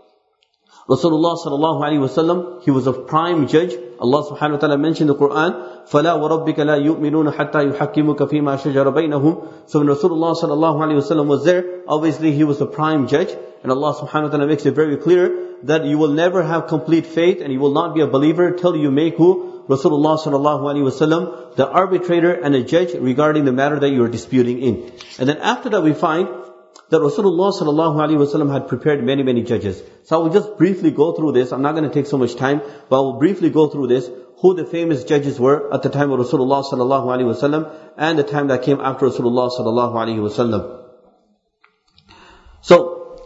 Rasulullah sallallahu alaihi wasallam, he was a prime judge. Allah subhanahu wa ta'ala mentioned in the Quran, فَلَا وَرَبِّكَ لَا يُؤْمِنُونَ حَتَّى يُحَكِّمُكَ فِي مَا شَجَرَ بَيْنَهُمْ. So when Rasulullah sallallahu alaihi wasallam was there, obviously he was a prime judge, and Allah subhanahu wa ta'ala makes it very clear that you will never have complete faith and you will not be a believer till you make who? Rasulullah sallallahu alaihi wasallam the arbitrator and a judge regarding the matter that you are disputing in. And then after that we find that Rasulullah sallallahu alaihi wasallam had prepared many, many judges. So I will just briefly go through this. I'm not going to take so much time, but I will briefly go through this, who the famous judges were at the time of Rasulullah sallallahu alaihi wasallam and the time that came after Rasulullah sallallahu alaihi wasallam. So,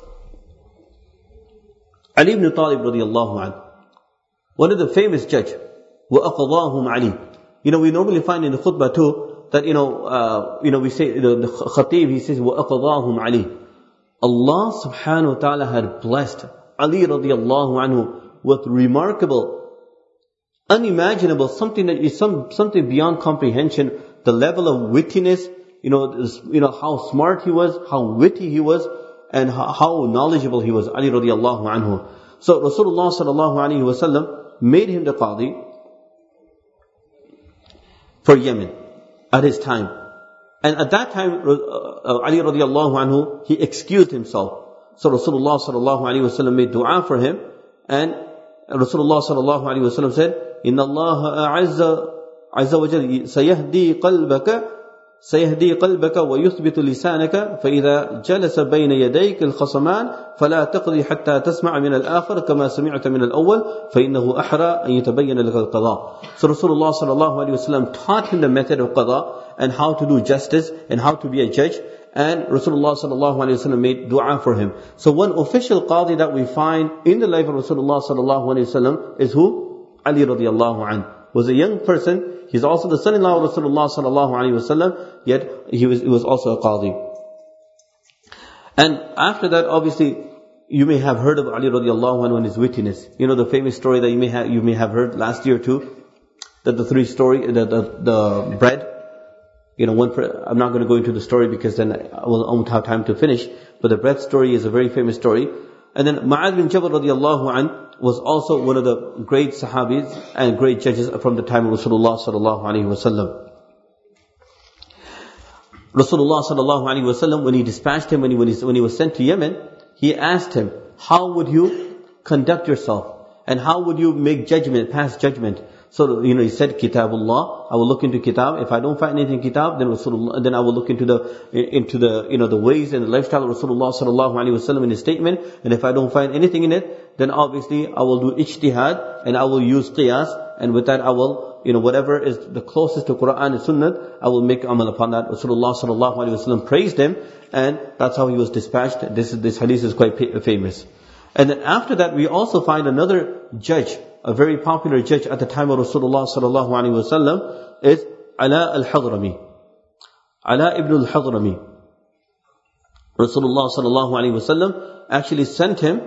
Ali ibn Talib radiyallahu anhu, one of the famous judge, وَأَقَضَاهُمْ عَلِي. You know, we normally find in the khutbah too, that, you know, uh, you know, we say, you know, the khatib, he says, وَأَقَضَاهُمْ عَلِي. Allah subhanahu wa ta'ala had blessed Ali radiallahu anhu with remarkable, unimaginable, something that is some, something beyond comprehension, the level of wittiness, you know, this, you know, how smart he was, how witty he was, and how, how knowledgeable he was, Ali radiallahu anhu. So Rasulullah sallallahu alayhi wa sallam made him the qadi for Yemen at his time. And at that time, uh, Ali radiallahu anhu, he excused himself. So Rasulullah sallallahu alayhi wa sallam made dua for him, and Rasulullah sallallahu alayhi wa sallam said, Inna Allah azza, azza wa jal, sayahdi qalbaka, sayahdi qalbaka wa yuthbitu lisanaka, فإذا جلس بين يديك الخصمان فلا تقضي حتى تسمع من الآخر كما سمعت من الأول فإنه أحرى أن يتبين لك القضاء. So Rasulullah sallallahu alayhi wa sallam taught him the method of qada and how to do justice and how to be a judge. And Rasulullah sallallahu alayhi wa sallam made dua for him. So one official qadi that we find in the life of Rasulullah sallallahu alayhi wa sallam is who? Ali radiallahu anhu. Was a young person. He's also the son-in-law of Rasulullah sallallahu alayhi wa sallam, yet he was, he was also a qadi. And after that, obviously, you may have heard of Ali radiallahu anhu and his wittiness. You know the famous story that you may have, you may have heard last year too, that the three story, the, the, the bread, you know, one, I'm not going to go into the story because then I will, I won't have time to finish, but the bread story is a very famous story. And then Ma'ad bin Jabal radiallahu anhu was also one of the great sahabis and great judges from the time of Rasulullah sallallahu alaihi wasallam. Rasulullah sallallahu alaihi wasallam, when he dispatched him, when he, when, he, when he was sent to Yemen, he asked him, how would you conduct yourself? And how would you make judgment, pass judgment? So, you know, he said, Kitabullah, I will look into Kitab. If I don't find anything in Kitab, then Rasulullah, then I will look into the, into the, you know, the ways and the lifestyle of Rasulullah sallallahu alaihi wasallam in his statement. And if I don't find anything in it, then obviously I will do ijtihad and I will use qiyas. And with that I will, you know, whatever is the closest to Quran and Sunnah, I will make amal upon that. Rasulullah sallallahu alaihi wasallam praised him, and that's how he was dispatched. This is, this hadith is quite famous. And then after that, we also find another judge, a very popular judge at the time of Rasulullah sallallahu alaihi wasallam, is Ala al-Hadrami. Ala ibn al-Hadrami. Rasulullah sallallahu alaihi wasallam actually sent him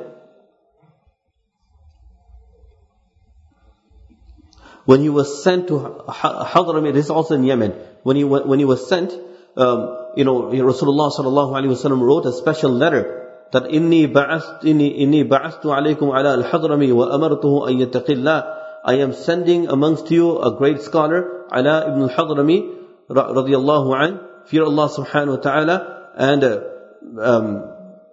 when he was sent to Hadrami. This is also in Yemen. When he when he was sent, um, you know, Rasulullah sallallahu alaihi wasallam wrote a special letter that inni ba'ath inni inni ba'athtu alaykum ala al-Hadrami wa amartuhu an yattaqillah. I am sending amongst you a great scholar, Ala ibn al-Hadrami radiyallahu an, fear Allah subhanahu wa ta'ala, and uh, um,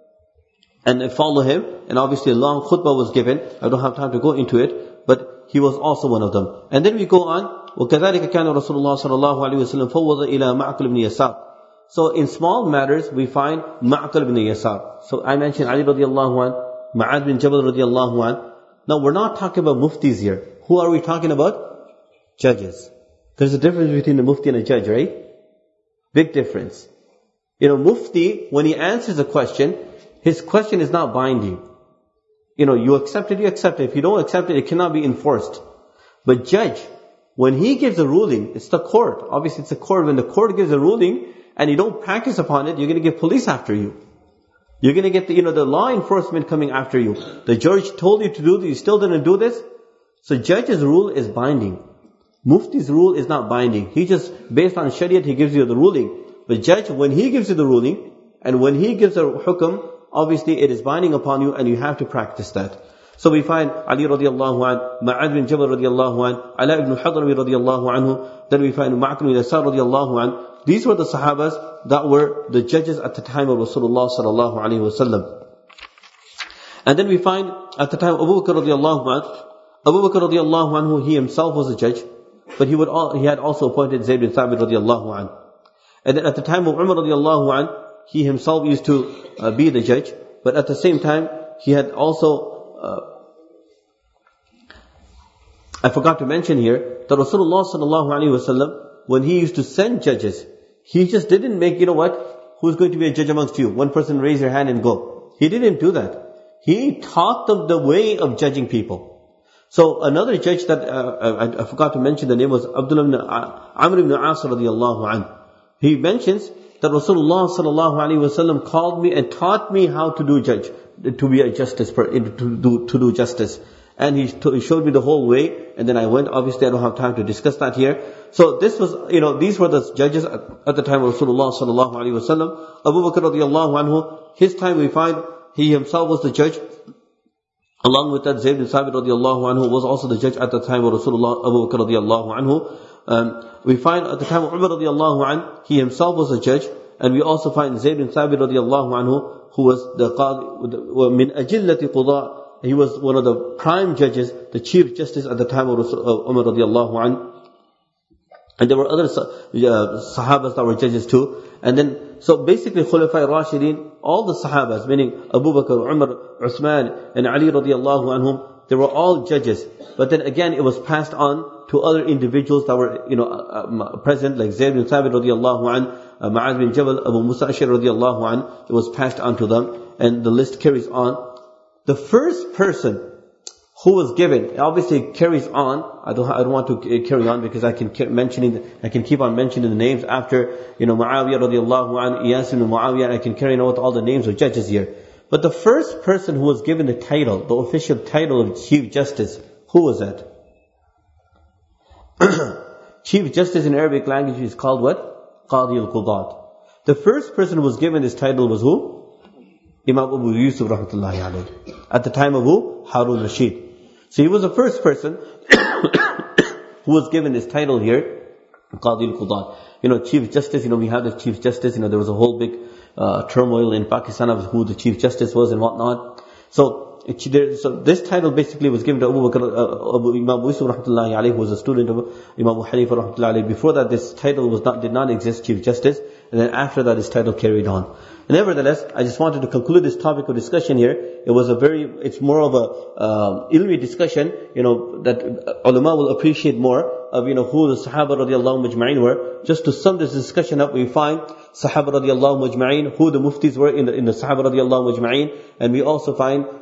and follow him. And obviously a long khutbah was given. I don't have time to go into it, but he was also one of them. And then we go on. وَكَذَلِكَ كَانَ رَسُولُ اللَّهِ صَلَى اللَّهُ عَلَيْهِ وَسَلَّمْ فَوَّضَ إِلَى مَعْقِلِ بْنِ يَسَارٍ. So in small matters, we find Ma'qil ibn Yasar. So I mentioned Ali radiallahu an, Ma'ad bin Jabal radiallahu an. Now we're not talking about muftis here. Who are we talking about? Judges. There's a difference between a mufti and a judge, right? Big difference. You know, mufti, when he answers a question, his question is not binding. You know, you accept it, you accept it. If you don't accept it, it cannot be enforced. But judge, when he gives a ruling, it's the court. Obviously it's the court. When the court gives a ruling, and you don't practice upon it, you're going to get police after you. You're going to get the, you know, the law enforcement coming after you. The judge told you to do this, you still didn't do this. So judge's rule is binding. Mufti's rule is not binding. He just, based on Shariat, he gives you the ruling. But judge, when he gives you the ruling, and when he gives a hukum, obviously it is binding upon you and you have to practice that. So we find Ali radiallahu an, Ma'ad bin Jabal radiallahu an, Ala ibn Hadrami radiallahu anhu, then we find Ma'qil bin Yasar radiallahu an. These were the Sahabas that were the judges at the time of Rasulullah sallallahu alaihi wasallam. And then we find at the time of Abu Bakr radiallahu anhu, Abu Bakr radiallahu anhu, he himself was a judge, but he would all, he had also appointed Zayd bin Thabit radiallahu anhu. And then at the time of Umar radiallahu anhu, he himself used to uh, be the judge, but at the same time, he had also, uh, I forgot to mention here, that Rasulullah sallallahu alaihi wasallam, when he used to send judges, he just didn't make, you know what, who's going to be a judge amongst you? One person raise your hand and go. He didn't do that. He taught them the way of judging people. So another judge that, uh, I, I forgot to mention the name, was Abdullah ibn Amr ibn As radiallahu anhu. He mentions that Rasulullah sallallahu alaihi wasallam called me and taught me how to do judge, to be a justice, to do, to do justice. And he, t- he showed me the whole way, and then I went. Obviously I don't have time to discuss that here. So this was, you know, these were the judges at, at the time of Rasulullah sallallahu alaihi wasallam. Abu Bakr radiallahu anhu, his time we find, he himself was the judge. Along with that, Zayd bin Thabit radiallahu anhu was also the judge at the time of Rasulullah, Abu Bakr radiallahu anhu. Um, we find at the time of Umar radiallahu anhu, he himself was a judge. And we also find Zayd bin Thabit radiallahu anhu, who was the qadi, min ajillati qudaa. He was one of the prime judges, the chief justice at the time of Umar radiallahu anhu. And there were other uh, Sahabas that were judges too. And then, so basically Khulafai Rashidin, all the Sahabas, meaning Abu Bakr, Umar, Uthman, and Ali radiallahu anhum, they were all judges. But then again, it was passed on to other individuals that were, you know, uh, present, like Zayd bin Thabit radiallahu anhu, uh, Ma'ad bin Jabal, Abu Musa Ash'ari radiallahu anhu. It was passed on to them, and the list carries on. The first person who was given, obviously it carries on. I don't, I don't want to carry on because I can keep mentioning, I can keep on mentioning the names after, you know, Muawiyah radiallahu anhu, Iyas ibn Muawiyah, and I can carry on with all the names of judges here. But the first person who was given the title, the official title of Chief Justice, who was that? Chief Justice in Arabic language is called what? Qadi al-Qudat. The first person who was given this title was who? Imam Abu Yusuf rahmatullahi alayhi. At the time of who? Harun Rashid. So he was the first person who was given this title here, Qadi al-Qudat. You know, Chief Justice, you know, we have the Chief Justice, you know, there was a whole big uh, turmoil in Pakistan of who the Chief Justice was and whatnot. So, it, there, so this title basically was given to Abu Bakr, uh, Abu Imam Yusuf rahmatullahi alayhi, who was a student of Imam Abu Hanifa rahmatullahi alayhi. Before that, this title was not, did not exist, Chief Justice. And then after that, this title carried on. Nevertheless, I just wanted to conclude this topic of discussion here. It was a very, it's more of a um, ilmi discussion, you know, that ulama will appreciate more of, you know, who the Sahaba radiallahu majma'in were. Just to sum this discussion up, we find Sahaba radiallahu majma'in, who the muftis were in the, in the Sahaba radiallahu majma'in, and we also find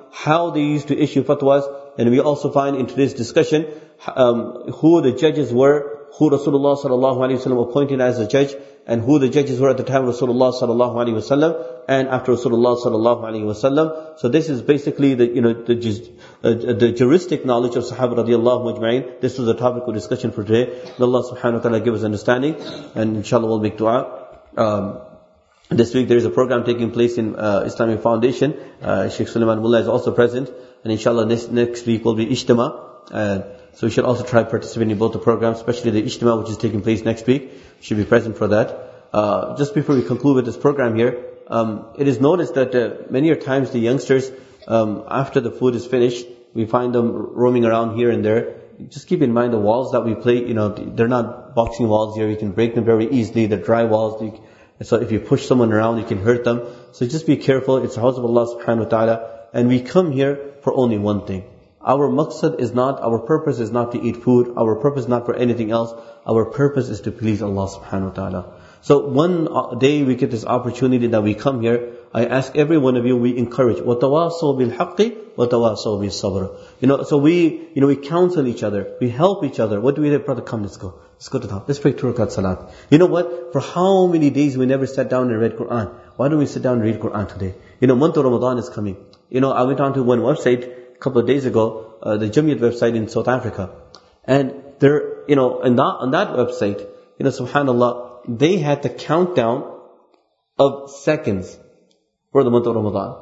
how they used to issue fatwas, and we also find in today's discussion um, who the judges were, who Rasulullah sallallahu alaihi wasallam appointed as a judge, and who the judges were at the time of Rasulullah sallallahu alaihi wasallam and after Rasulullah sallallahu alaihi wasallam. So this is basically the you know the uh, the juristic knowledge of Sahaba radiallahu majma'in. This was the topic of discussion for today. May Allah subhanahu wa ta'ala give us understanding, and inshallah we'll make dua. Um, this week there is a program taking place in uh, Islamic Foundation. Uh, Sheikh Sulaiman Mullah is also present, and inshallah next, next week will be Ijtima. Uh, so we should also try participating in both the programs, especially the Ijtima which is taking place next week. We should be present for that. Uh, just before we conclude with this program here, um, it is noticed that uh, many times the youngsters, um, after the food is finished, we find them roaming around here and there. Just keep in mind the walls that we play, you know, they're not boxing walls here. You can break them very easily. They're dry walls. You, so if you push someone around, you can hurt them. So just be careful. It's the house of Allah subhanahu wa ta'ala. And we come here for only one thing. Our maqsad is not, our purpose is not to eat food. Our purpose is not for anything else. Our purpose is to please Allah subhanahu wa ta'ala. So one day we get this opportunity that we come here, I ask every one of you, we encourage, وَتَوَاصَوْا بِالْحَقِّ وَتَوَاصَوْا بِالصَّبْرِ. You know, so we, you know, we counsel each other, we help each other. What do we do? Brother, come, let's go. Let's go to the house. Let's pray two rakat salat. You know what? For how many days we never sat down and read Quran? Why don't we sit down and read Quran today? You know, month of Ramadan is coming. You know, I went on to one website a couple of days ago, uh, the Jamiyat website in South Africa. And there, you know, on that, on that website, you know, subhanAllah, they had the countdown of seconds for the month of Ramadan.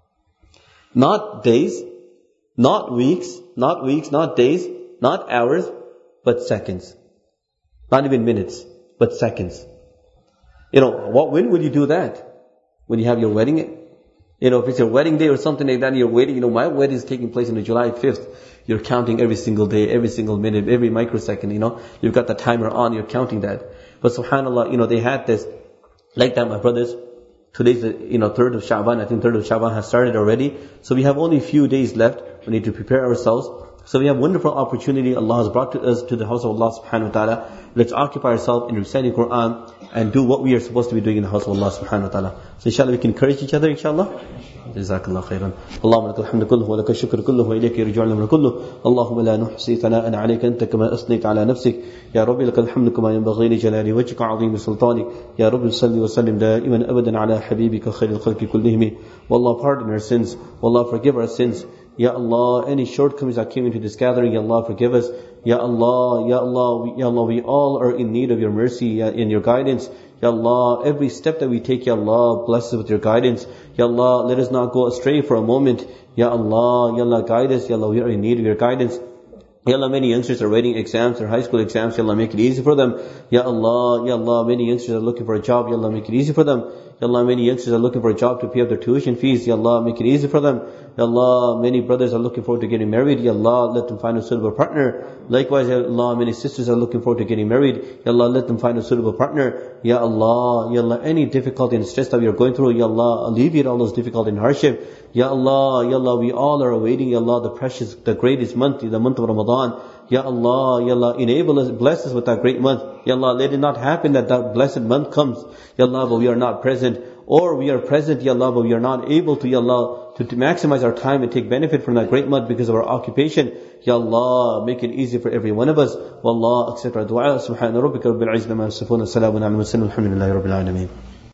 Not days, not weeks, not weeks, not days, not hours, but seconds. Not even minutes, but seconds. You know, what, when will you do that? When you have your wedding? You know, if it's your wedding day or something like that, and you're waiting, you know, my wedding is taking place on the July fifth. You're counting every single day, every single minute, every microsecond, you know. You've got the timer on, you're counting that. But subhanAllah, you know, they had this, like that, my brothers. Today's the, you know, third of Sha'ban. I think third of Sha'ban has started already. So we have only a few days left. We need to prepare ourselves. So we have wonderful opportunity Allah has brought to us to the house of Allah subhanahu wa ta'ala. Let's occupy ourselves in reciting Quran and do what we are supposed to be doing in the house of Allah subhanahu wa ta'ala. So inshallah we can encourage each other, inshallah. جزاك خيرا اللهم لك الحمد كله ولك الشكر كله وإليك يرجع الأمر كله اللهم لا نحصي ثناء عليك أنت كما أثنيت على نفسك يا رب لك الحمد كما ينبغي لجلال وجهك عظيم سلطانك يا رب صل وسلم دائما أبدا على حبيبك خير الخلق كلهم والله pardon our sins والله forgive our sins Ya Allah, any shortcomings that came into this gathering, Ya Allah, forgive us. Ya Allah, Ya Allah, Ya Allah, we all are in need of your mercy and your guidance. Ya Allah, every step that we take, Ya Allah, bless us with your guidance. Ya Allah, let us not go astray for a moment. Ya Allah, Ya Allah, guide us. Ya Allah, we are in need of your guidance. Ya Allah, many youngsters are writing exams or high school exams. Ya Allah, make it easy for them. Ya Allah, Ya Allah, many youngsters are looking for a job. Ya Allah, make it easy for them. Ya Allah, many youngsters are looking for a job to pay up their tuition fees. Ya Allah, make it easy for them. Ya Allah, many brothers are looking forward to getting married. Ya Allah, let them find a suitable partner. Likewise, Ya Allah, many sisters are looking forward to getting married. Ya Allah, let them find a suitable partner. Ya Allah, Ya Allah, any difficulty and stress that we are going through, Ya Allah, alleviate all those difficulty and hardship. Ya Allah, Ya Allah, we all are awaiting, Ya Allah, the precious, the greatest month, the month of Ramadan. Ya Allah, Ya Allah, enable us, bless us with that great month. Ya Allah, let it not happen that that blessed month comes, Ya Allah, but we are not present. Or we are present, Ya Allah, but we are not able to, Ya Allah, to, to maximize our time and take benefit from that great month because of our occupation. Ya Allah, make it easy for every one of us. Wallah, accept our dua. Subhana rabbika rabbil izzati amma yasifun. Salamun ala al-mursalin. Alhamdulillahi rabbil alameen.